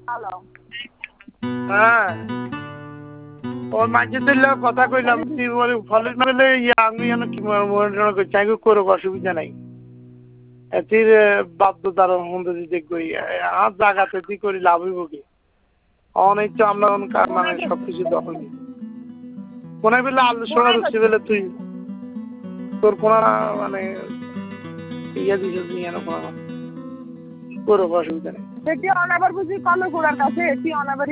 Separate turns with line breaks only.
হ্যাঁ ওর মাঝে দিলে কথা কইলাম তুই ফলের মেলে আমি যেন কি চাই করো অসুবিধা নাই এটির বাধ্যতার মধ্যে দেখবো আর জায়গাতে তুই করি লাভ হইব কি অনেক তো আমরা মানে সবকিছু দখল কোন বেলা আলু সোনা দিচ্ছি বেলে তুই তোর কোন মানে ইয়ে দিস করো অসুবিধা নেই
এটি অনাবার বুঝি কল ঘোড়ার কাছে এটি অনাবার